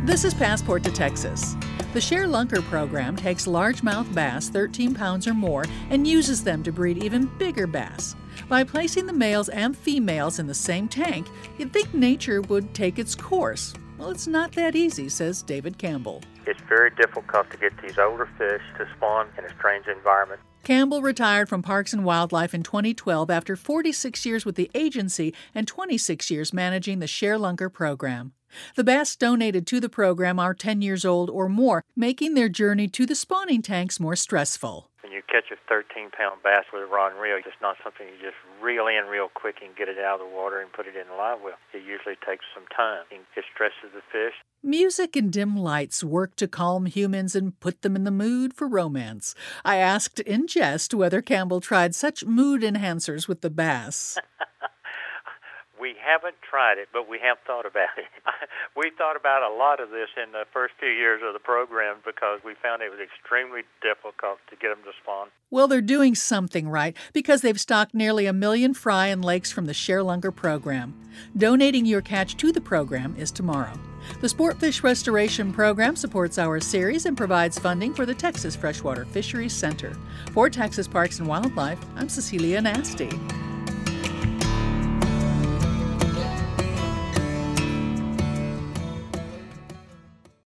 This is Passport to Texas. The Share Lunker program takes largemouth bass 13 pounds or more and uses them to breed even bigger bass. By placing the males and females in the same tank, you'd think nature would take its course. Well, it's not that easy, says David Campbell. It's very difficult to get these older fish to spawn in a strange environment. Campbell retired from Parks and Wildlife in 2012 after 46 years with the agency and 26 years managing the Share Lunker program. The bass donated to the program are 10 years old or more, making their journey to the spawning tanks more stressful. When you catch a 13-pound bass with a rod and reel, it's not something you just reel in real quick and get it out of the water and put it in the live well. It usually takes some time. It stresses the fish. Music and dim lights work to calm humans and put them in the mood for romance. I asked in jest whether Campbell tried such mood enhancers with the bass. We haven't tried it, but we have thought about it. We thought about a lot of this in the first few years of the program because we found it was extremely difficult to get them to spawn. Well, they're doing something right because they've stocked nearly 1 million fry and lakes from the Share Lunker program. Donating your catch to the program is tomorrow. The Sportfish Restoration Program supports our series and provides funding for the Texas Freshwater Fisheries Center. For Texas Parks and Wildlife, I'm Cecilia Nasty.